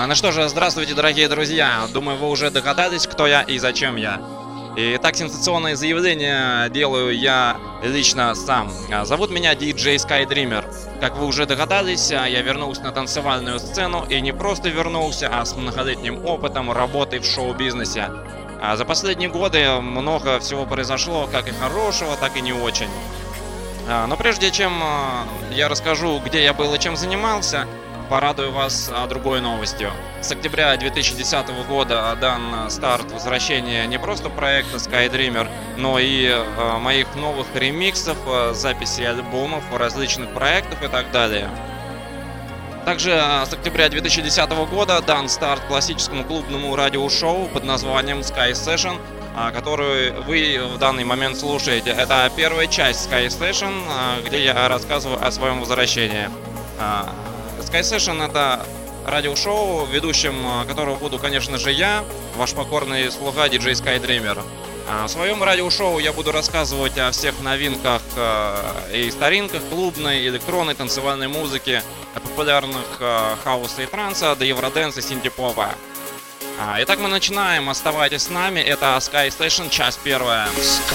Ну что же, здравствуйте, дорогие друзья. Думаю, вы уже догадались, кто я и зачем я. И так сенсационное заявление делаю я лично сам. Зовут меня DJ Skydreamer. Как вы уже догадались, я вернулся на танцевальную сцену и не просто вернулся, а с многолетним опытом работы в шоу-бизнесе. За последние годы много всего произошло, как и хорошего, так и не очень. Но прежде чем я расскажу, где я был и чем занимался, порадую вас другой новостью. С октября 2010 года дан старт возвращения не просто проекта Skydreamer, но и моих новых ремиксов, записей альбомов, различных проектов и так далее. Также с октября 2010 года дан старт классическому клубному радиошоу под названием Sky Session, которую вы в данный момент слушаете. Это первая часть Sky Session, где я рассказываю о своем возвращении. Sky Session — это радиошоу, ведущим которого буду, конечно же, я, ваш покорный слуга DJ Skydreamer. В своем радиошоу я буду рассказывать о всех новинках и старинках клубной, электронной, танцевальной музыки, о популярных хауса и транса, до евроденса и синти-попа. Итак, мы начинаем. Оставайтесь с нами. Это Sky Session, часть первая.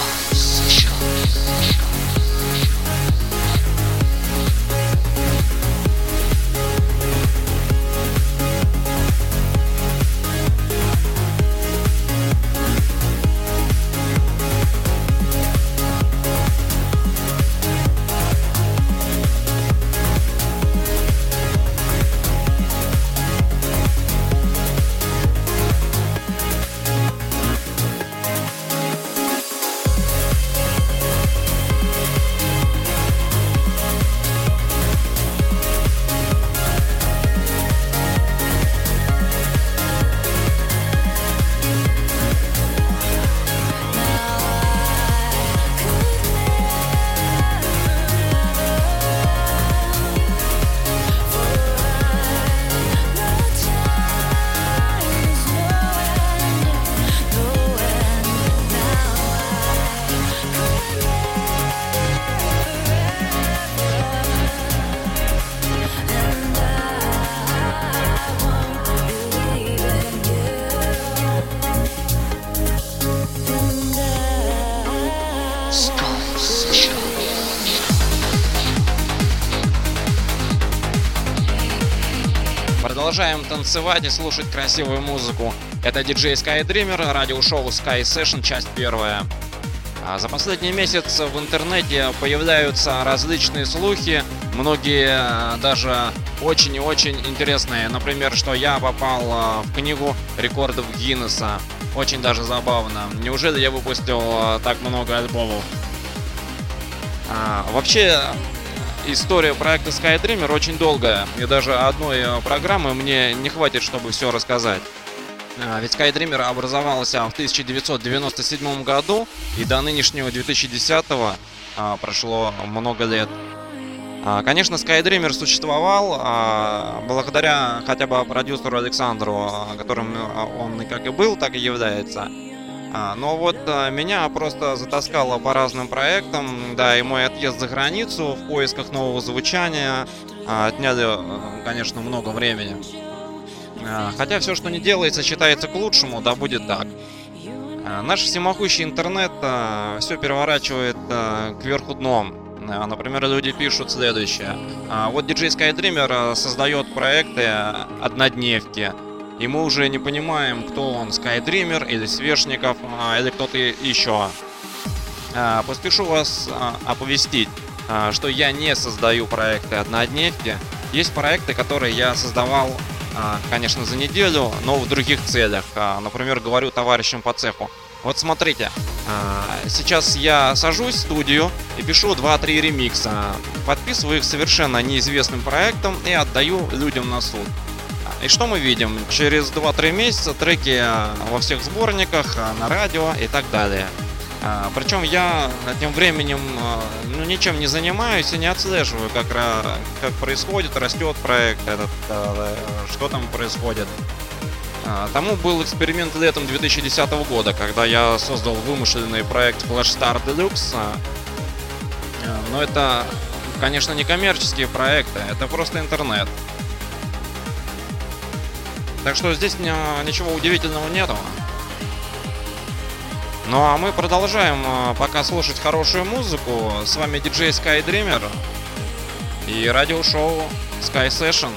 Продолжаем танцевать и слушать красивую музыку. Это DJ Skydreamer, радиошоу Sky Session, часть первая. За последний месяц в интернете появляются различные слухи, многие даже очень и очень интересные. Например, что я попал в книгу рекордов Гиннесса. Очень даже забавно. Неужели я выпустил так много альбомов? Вообще, история проекта Skydreamer очень долгая, и даже одной программы мне не хватит, чтобы все рассказать. Ведь Skydreamer образовался в 1997 году, и до нынешнего 2010 прошло много лет. Конечно, Skydreamer существовал благодаря хотя бы продюсеру Александру, которым он как и был, так и является. Но вот меня просто затаскало по разным проектам, да, и мой отъезд за границу в поисках нового звучания отняли, конечно, много времени. Хотя все, что не делается, считается к лучшему, да будет так. Наш всемогущий интернет все переворачивает кверху дном. Например, люди пишут следующее. Вот DJ Skydreamer создает проекты однодневки. И мы уже не понимаем, кто он, Skydreamer или Свешников, или кто-то еще. Поспешу вас оповестить, что я не создаю проекты однодневки. Есть проекты, которые я создавал, конечно, за неделю, но в других целях. Например, говорю товарищам по цеху. Вот смотрите, сейчас я сажусь в студию и пишу 2-3 ремикса. Подписываю их совершенно неизвестным проектом и отдаю людям на суд. И что мы видим? Через 2-3 месяца треки во всех сборниках, на радио и так далее. Причем я тем временем ничем не занимаюсь и не отслеживаю, как происходит, растет проект, что там происходит. Тому был эксперимент летом 2010 года, когда я создал вымышленный проект Flash Star Deluxe. Но это, конечно, не коммерческие проекты, это просто интернет. Так что здесь ничего удивительного нету. Ну а мы продолжаем пока слушать хорошую музыку. С вами диджей Skydreamer и радиошоу Sky Session.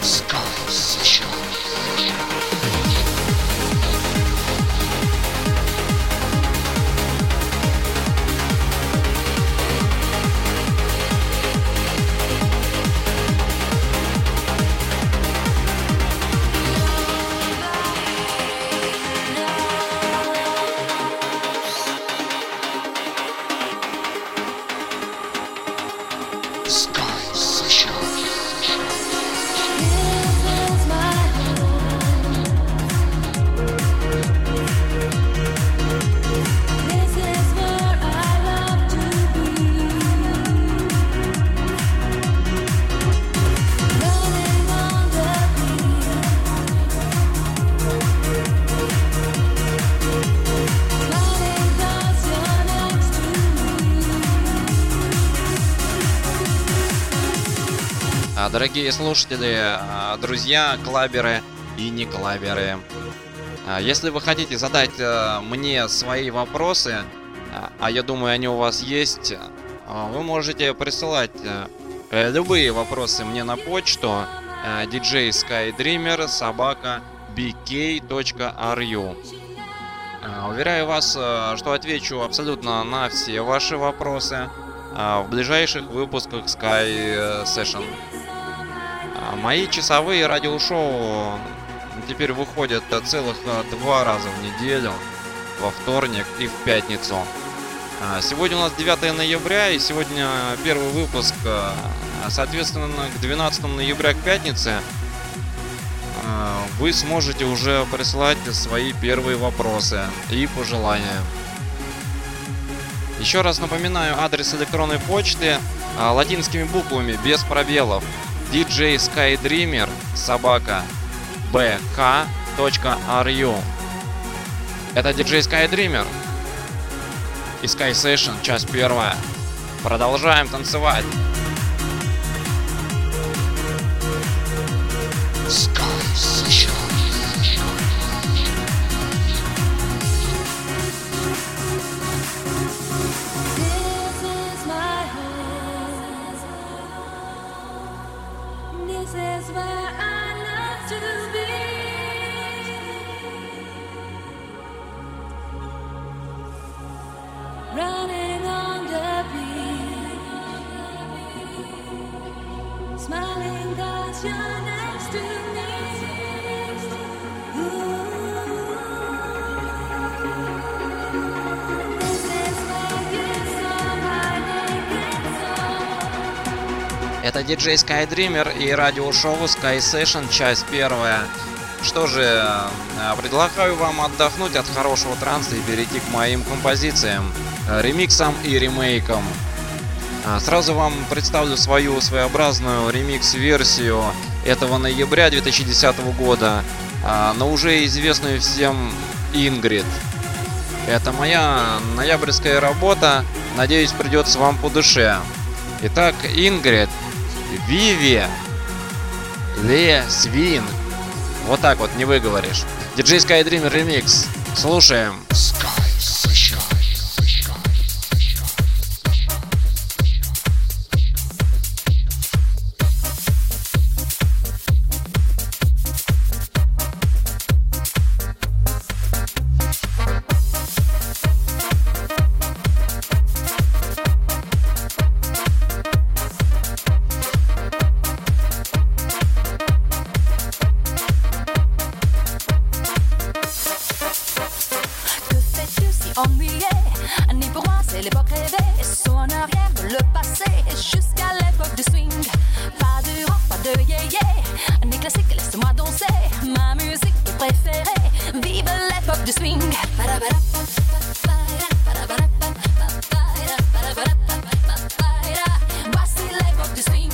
Дорогие слушатели, друзья, клаберы и не клаберы, если вы хотите задать мне свои вопросы, а я думаю, они у вас есть, вы можете присылать любые вопросы мне на почту djskydreamer@bk.ru. Уверяю вас, что отвечу абсолютно на все ваши вопросы в ближайших выпусках Sky Session. Мои часовые радиошоу теперь выходят целых 2 раза в неделю, во вторник и в пятницу. Сегодня у нас 9 ноября, и сегодня первый выпуск. Соответственно, к 12 ноября, к пятнице, вы сможете уже прислать свои первые вопросы и пожелания. Еще раз напоминаю адрес электронной почты латинскими буквами, без пробелов. djskydreamer@bk.ru. Это DJ Skydreamer и Sky Session, часть первая. Продолжаем танцевать. Sky Session. Running on the beach, smiling 'cause you're next to me. This is where you saw my naked soul. Это диджей Skydreamer и радиошоу Sky Session, часть первая. Что же, предлагаю вам отдохнуть от хорошего транса и перейти к моим композициям, ремиксам и ремейкам. Сразу вам представлю свою своеобразную ремикс-версию этого ноября 2010 года на уже известную всем Ingrid. Это моя ноябрьская работа, надеюсь, придется вам по душе. Итак, Ingrid, Vivi, Le Swing. Вот так вот не выговоришь. DJ Skydreamer ремикс. Слушаем. Ennuyé, ni pour moi c'est l'époque rêvée. Saut en arrière de le passé jusqu'à l'époque du swing. Pas de rock, pas de yé-yé, ni classique, laisse-moi danser. Ma musique préférée, vive l'époque du swing. Voici l'époque du swing.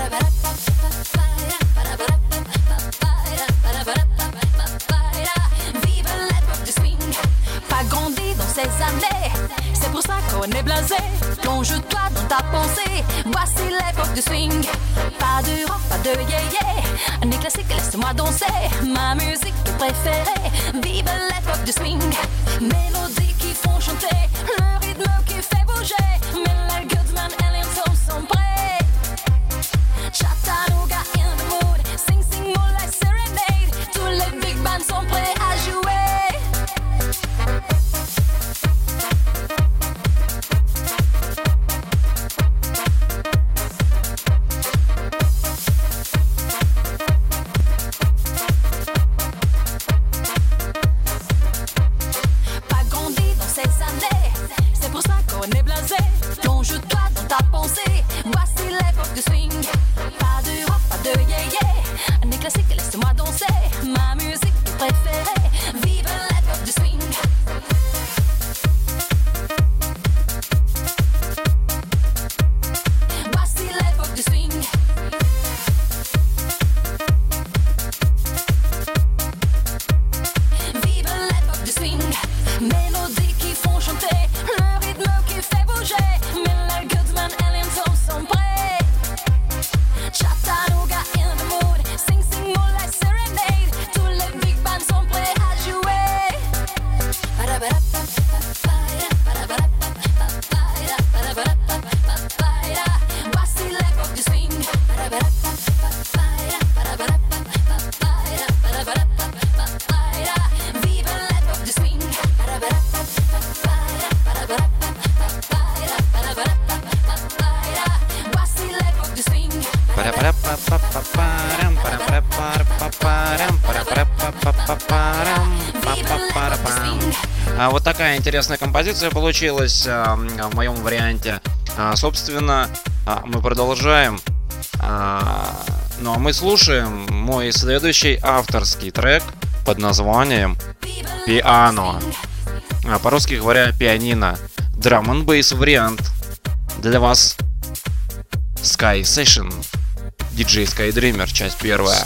Vive l'époque du swing. Pas grandi dans ces années, c'est pour ça qu'on est blasé. Plonge-toi dans ta pensée, voici l'époque du swing. Pas de rock, pas de yé-yé, ni classique, laisse laisse-moi danser. Ma musique préférée, vive l'époque du swing. Mélodies qui font chanter, le rythme qui fait bouger. Miller, Goodman et Linton sont prêts. Chattanooga in the mood, sing sing moonlight serenade. Tous les big bands sont prêts à jouer. Pas grandi dans ces années, c'est pour ça qu'on est blasé. Plonge-toi dans ta pensée, voici l'époque du swing. Pas de rock, pas de yé-yé, année classique, laisse-moi danser. Ma musique préférée, vive l'époque du swing. Voici l'époque du swing. Vive l'époque du swing. Mélodies qui font chanter, le rythme qui fait bouger. Miller, Goodman et Linton sont prêts. Chattanooga in the mood, sing sing moonlight serenade. Tous les big bands sont prêts à jouer. Voici l'époque du swing. Vive l'époque du swing. Voici l'époque du swing. Вот такая интересная композиция получилась в моем варианте. Собственно, мы продолжаем. Ну а мы слушаем мой следующий авторский трек под названием «Пиано». По-русски говоря, пианино. Драм-н-бейс вариант. Для вас Sky Session. DJ Skydreamer, часть первая.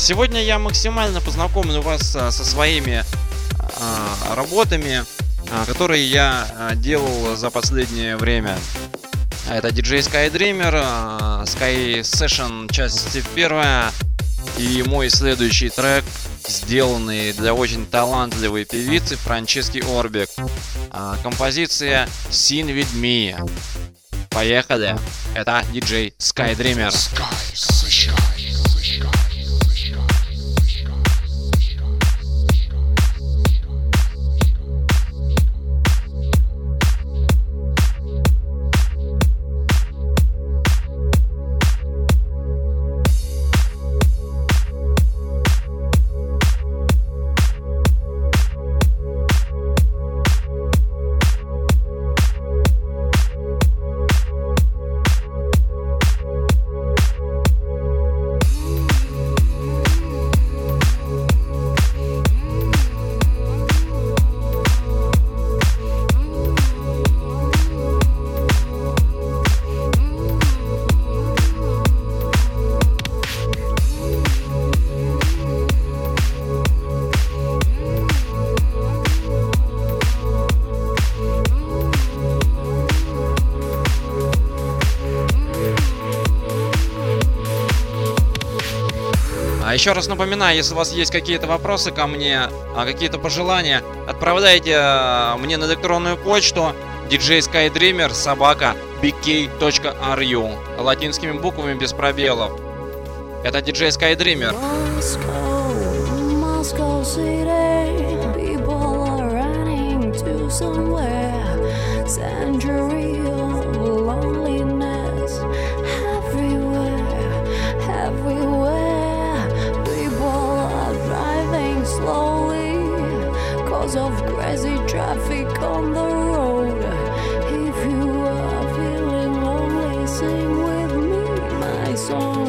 Сегодня я максимально познакомлю вас со своими работами, которые я делал за последнее время. Это DJ Skydreamer, Sky Session, часть первая, и мой следующий трек, сделанный для очень талантливой певицы Франчески Орбик. Композиция Sing With Me. Поехали! Это DJ Skydreamer. Еще раз напоминаю, если у вас есть какие-то вопросы ко мне, какие-то пожелания, отправляйте мне на электронную почту djskydreamer@bk.ru латинскими буквами без пробелов. Это DJ Skydreamer. Moscow City, people are running to somewhere. Century of loneliness, everywhere. People are driving slowly, cause of crazy traffic on the road. If you are feeling lonely, sing with me my song.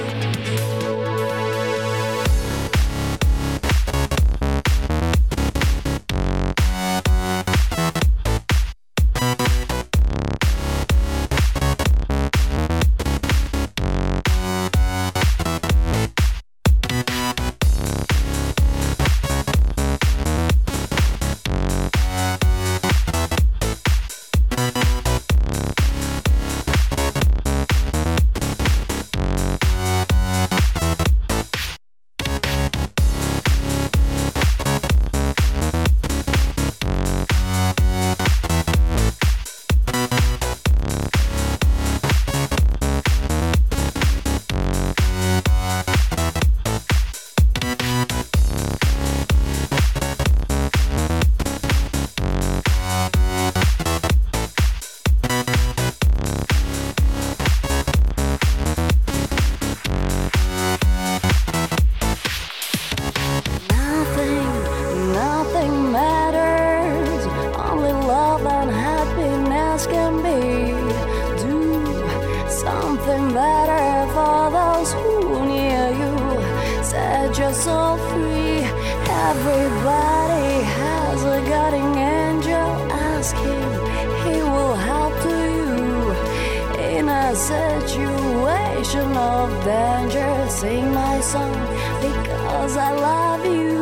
Everybody has a guardian angel. Ask him, he will help to you in a situation of danger. Sing my song because I love you.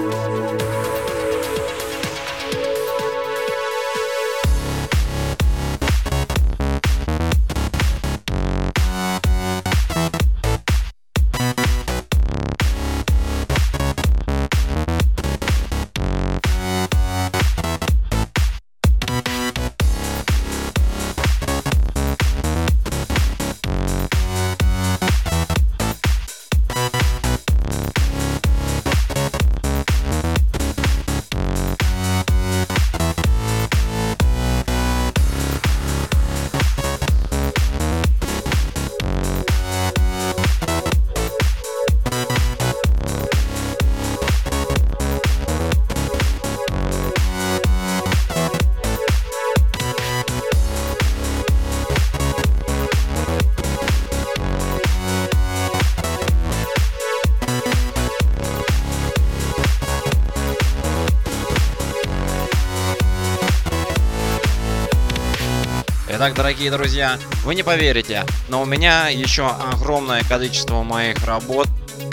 Итак, дорогие друзья, вы не поверите, но у меня еще огромное количество моих работ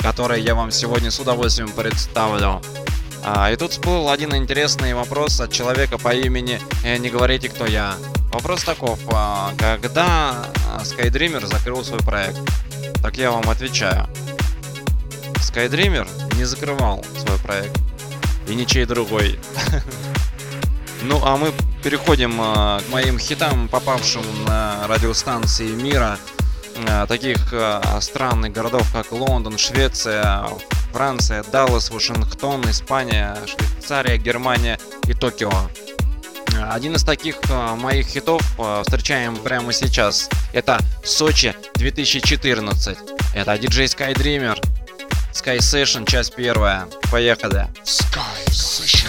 который я вам сегодня с удовольствием представлю. И тут всплыл один интересный вопрос от человека по имени «Не говорите, кто я». Вопрос таков: когда Skydreamer закрыл свой проект? Так я вам отвечаю. Skydreamer не закрывал свой проект. И ничей другой. Ну, а мы переходим к моим хитам, попавшим на радиостанции мира. Таких странных городов, как Лондон, Швеция, Франция, Даллас, Вашингтон, Испания, Швейцария, Германия и Токио. Один из таких моих хитов встречаем прямо сейчас. Это Сочи 2014. Это диджей Skydreamer. Sky Session, часть первая. Поехали. Sky Session.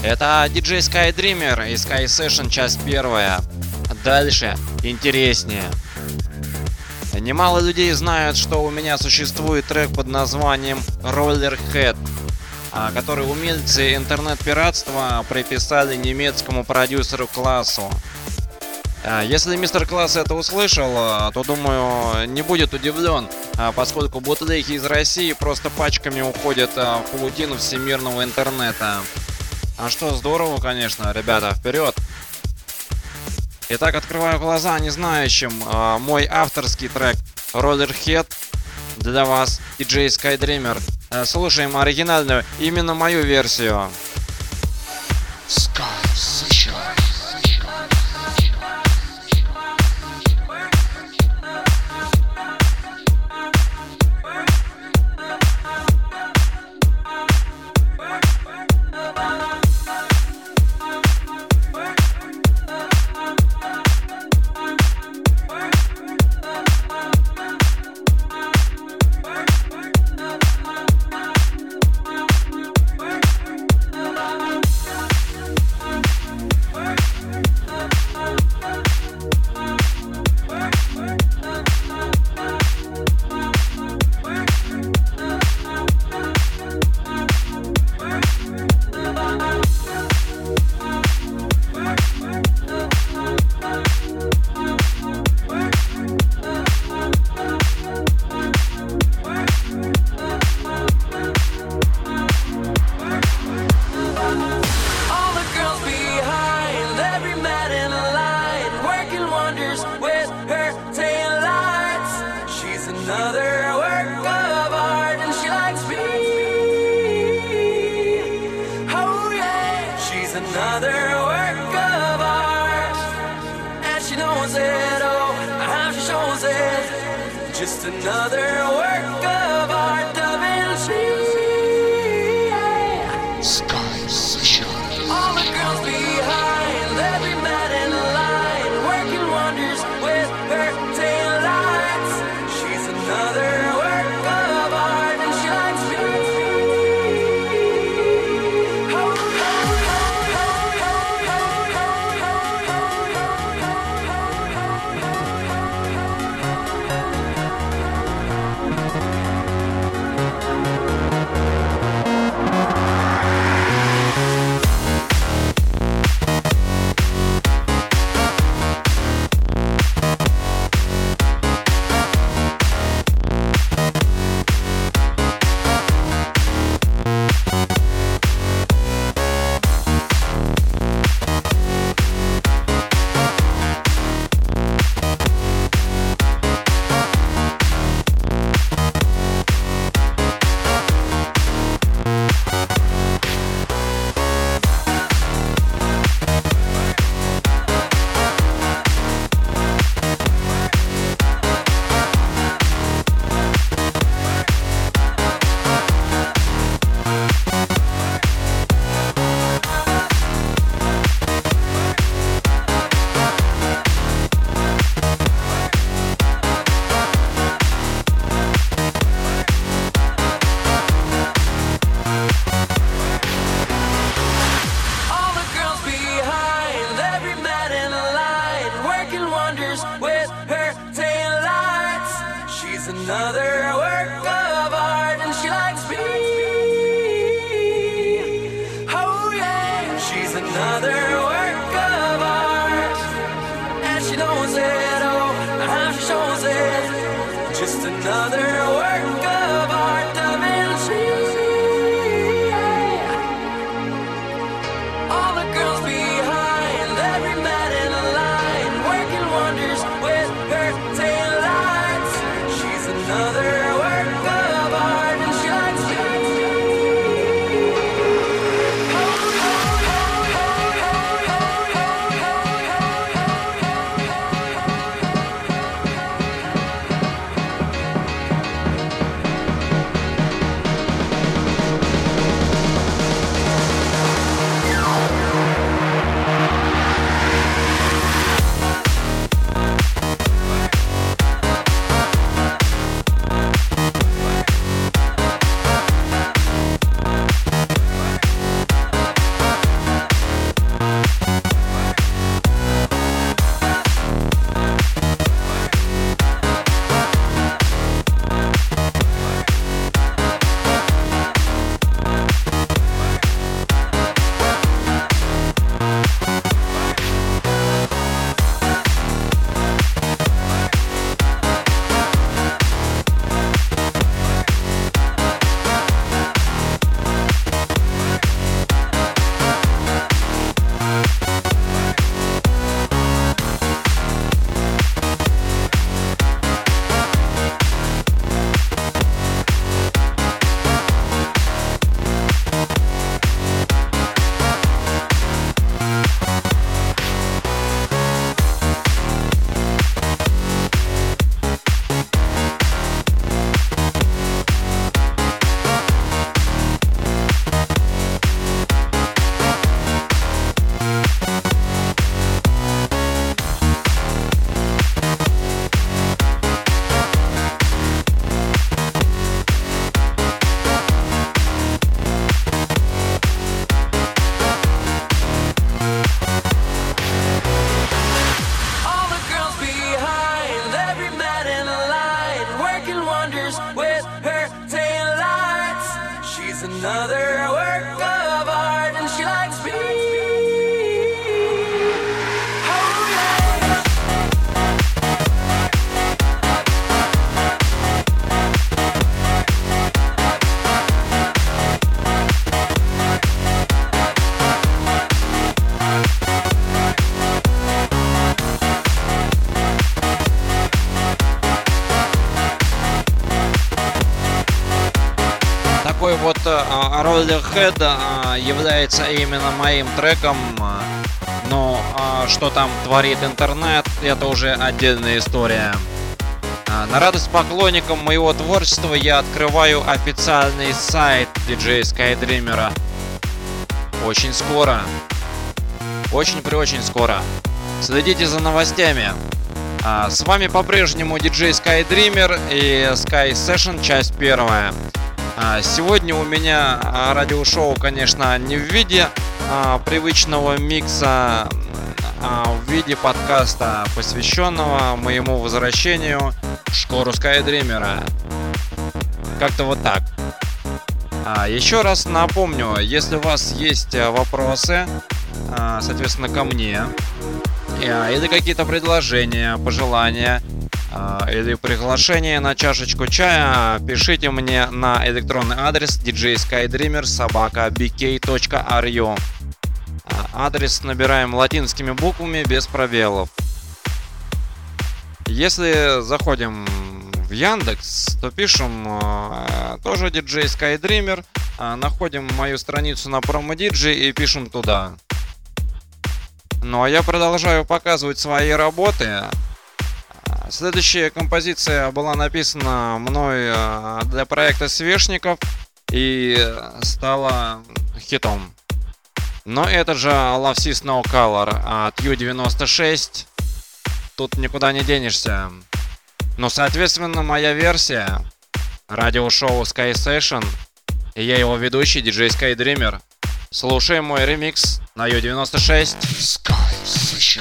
Это DJ Skydreamer и Sky Session, часть первая. Дальше интереснее. Немало людей знают, что у меня существует трек под названием Rollerhead, который умельцы интернет-пиратства приписали немецкому продюсеру Классу. Если мистер Класс это услышал, то, думаю, не будет удивлен, поскольку бутлеги из России просто пачками уходят в паутину всемирного интернета. А что, здорово, конечно, ребята, вперед! Итак, открываю глаза незнающим. Мой авторский трек Rollerhead для вас, DJ Skydreamer. Слушаем оригинальную, именно мою версию. Sky Session. Just another work of art, Da Vinci. Sky Session. All the girls behind, every man in line, working wonders with her taillights. She's another work of art, and she likes me. another work of art, and she likes me. Oh yeah. Такой вот Rollerhead является именно моим треком. Но что там творит интернет, это уже отдельная история. На радость поклонникам моего творчества я открываю официальный сайт DJ Skydreamer. Очень скоро. Очень скоро. Следите за новостями. С вами по-прежнему DJ Skydreamer и Sky Session, часть первая. Сегодня у меня радиошоу, конечно, не в виде привычного микса, а в виде подкаста, посвященного моему возвращению в школу Skydreamer. Как-то вот так. Еще раз напомню, если у вас есть вопросы, соответственно, ко мне, или какие-то предложения, пожелания, или приглашение на чашечку чая, пишите мне на электронный адрес djskydreamer@bk.ru. Адрес набираем латинскими буквами без пробелов. Если заходим в Яндекс, то пишем тоже DJ Skydreamer, находим мою страницу на промо-диджей и пишем туда. Ну а я продолжаю показывать свои работы. Следующая композиция была написана мной для проекта Свешников и стала хитом. Но это же Love Sees No Color от U96. Тут никуда не денешься. Но, соответственно, моя версия радиошоу Sky Session, и я его ведущий, DJ Skydreamer. Слушаем мой ремикс на U96. Sky Session.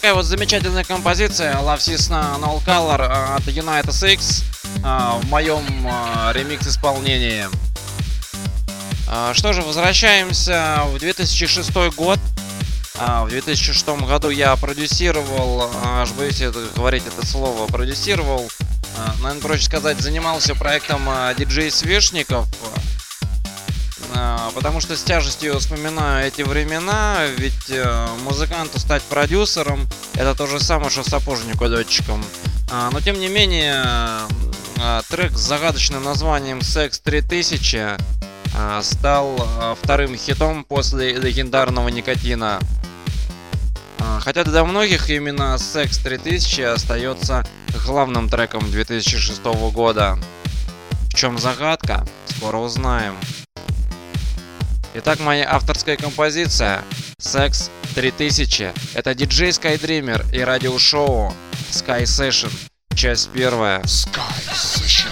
такая вот замечательная композиция Love Sees No Color от United Six в моем ремикс-исполнении. Что же, возвращаемся в 2006 год. В 2006 году я продюсировал, аж боюсь говорить это слово, продюсировал, наверное, проще сказать, занимался проектом диджей Свешников, потому что с тяжестью вспоминаю эти времена, ведь музыканту стать продюсером — это то же самое, что сапожнику летчиком. Но тем не менее, трек с загадочным названием «Секс 3000» стал вторым хитом после легендарного «Никотина». Хотя для многих именно «Секс 3000» остается главным треком 2006 года. В чем загадка? Скоро узнаем. Итак, моя авторская композиция «Секс 3000». Это диджей Skydreamer и радиошоу Sky Session, часть первая. Sky Session.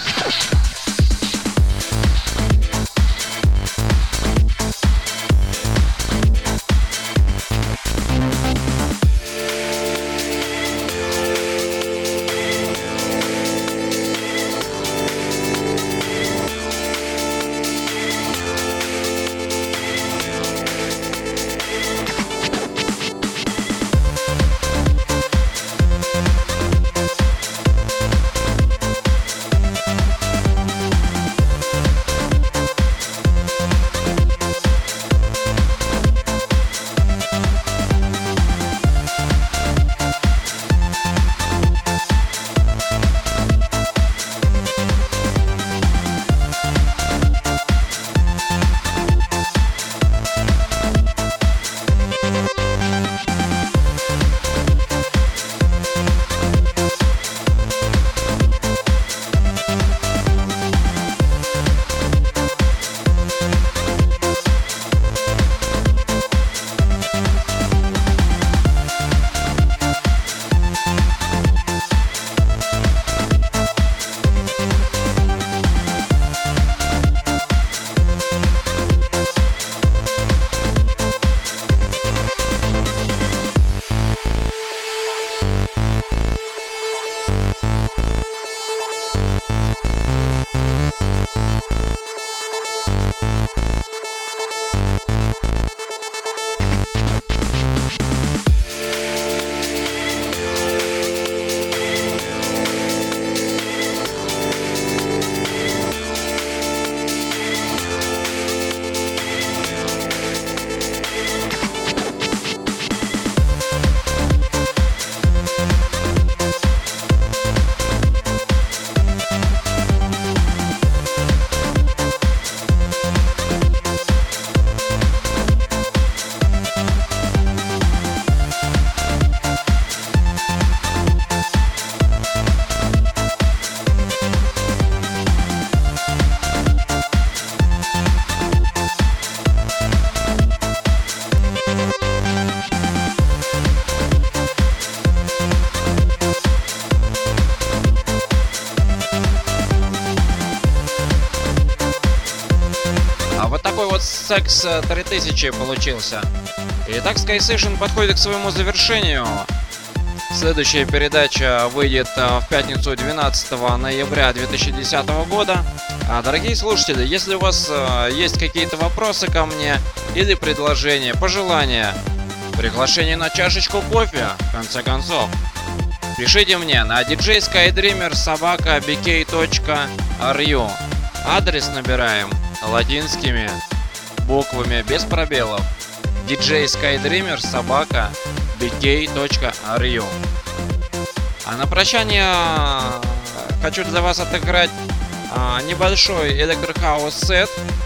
Секс 3000 получился. Итак, Sky Session подходит к своему завершению. Следующая передача выйдет в пятницу 12 ноября 2010 года. Дорогие слушатели, если у вас есть какие-то вопросы ко мне или предложения, пожелания, приглашение на чашечку кофе, в конце концов, пишите мне на djskydreamer@bk.ru. Адрес набираем латинскими буквами без пробелов. djskydreamer@bk.ru. А на прощание хочу для вас отыграть небольшой электрохаус сет.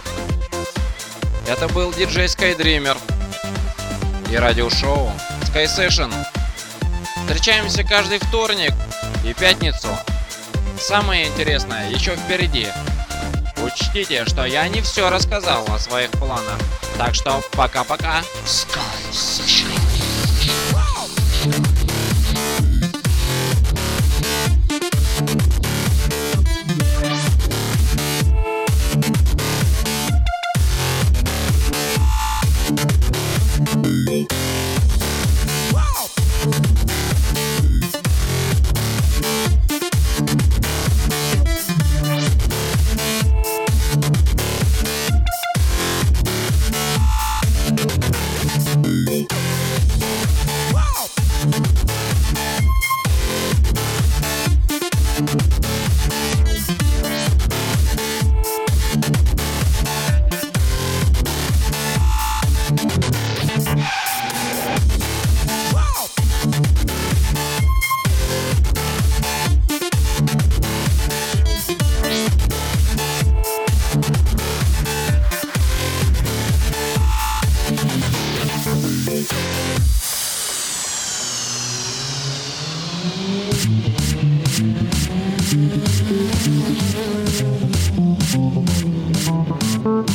Это был диджей Skydreamer и радиошоу Sky Session. Встречаемся каждый вторник и пятницу. Самое интересное еще впереди. Учтите, что я не все рассказал о своих планах. Так что пока-пока. Sky Session. Wow.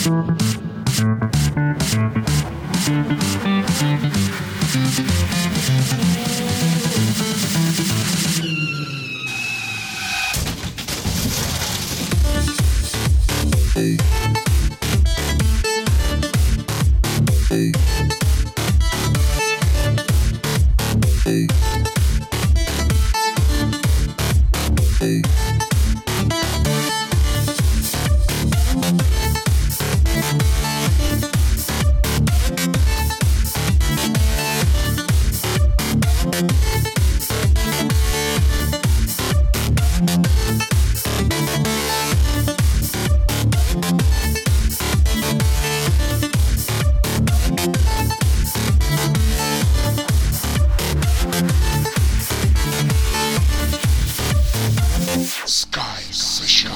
Sky Session.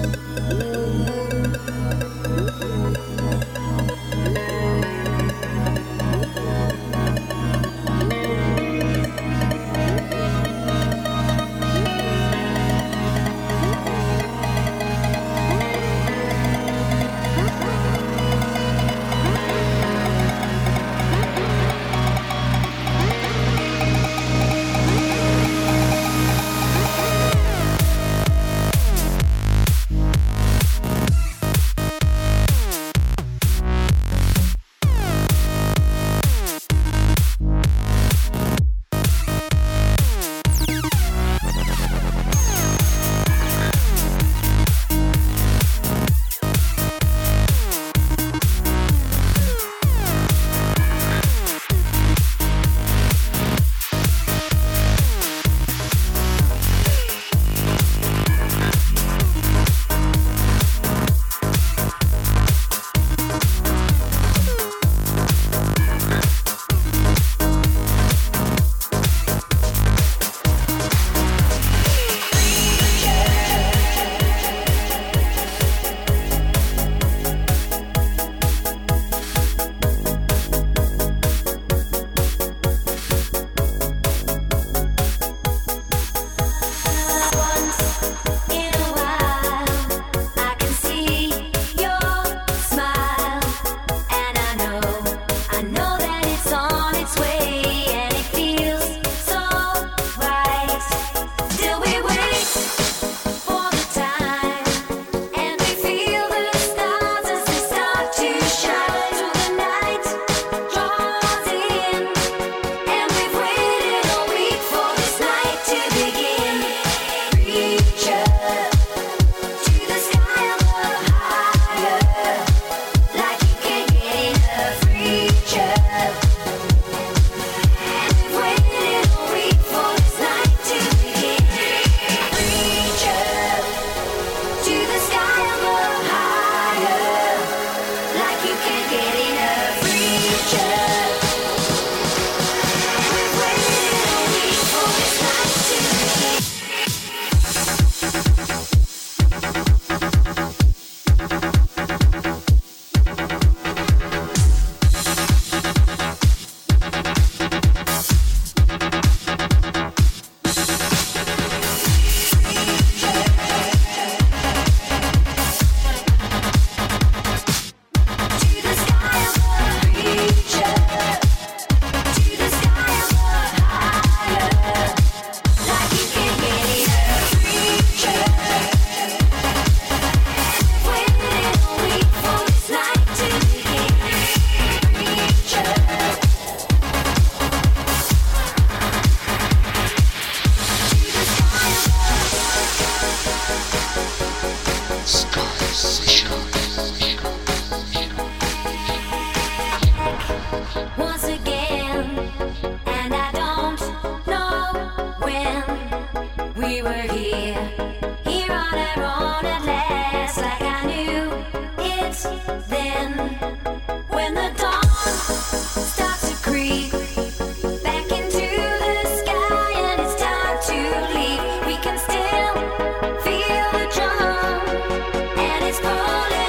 Feel the drum, and it's pulling.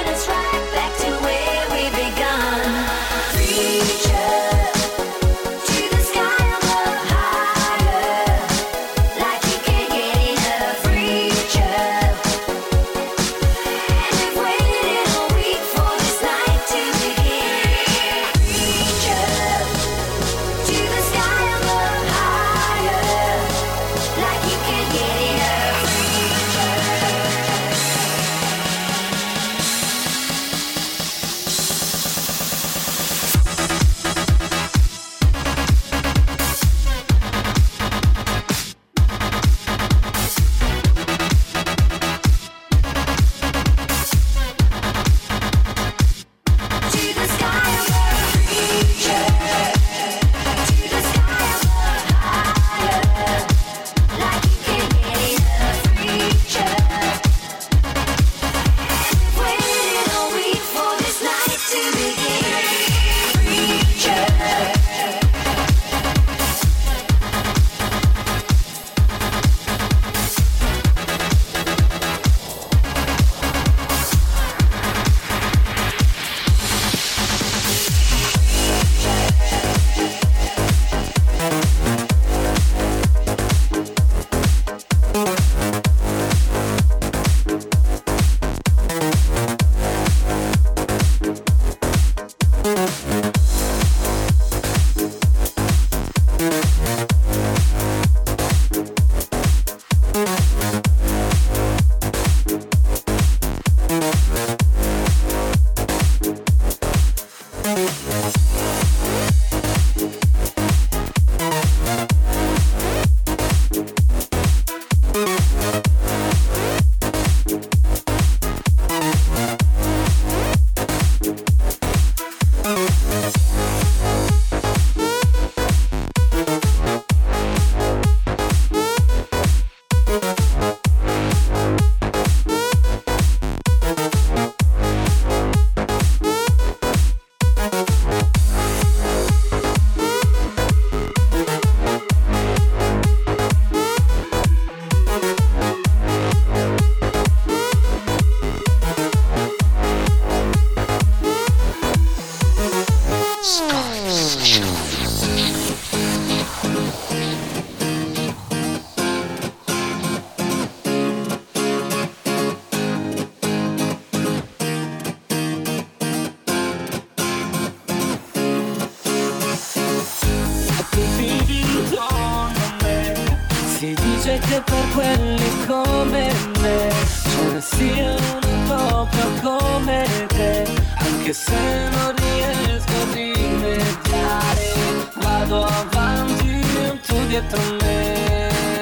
vorrei che per quelli come me ce ne siano proprio come te, anche se non riesco a rimediare, vado avanti tu dietro me.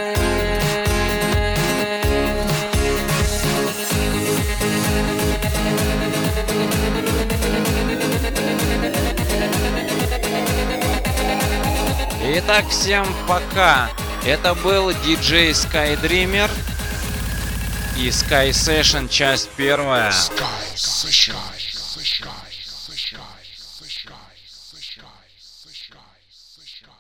Итак, всем пока. Это был DJ Skydreamer и Sky Session, часть первая. Sky Session. Sky Session.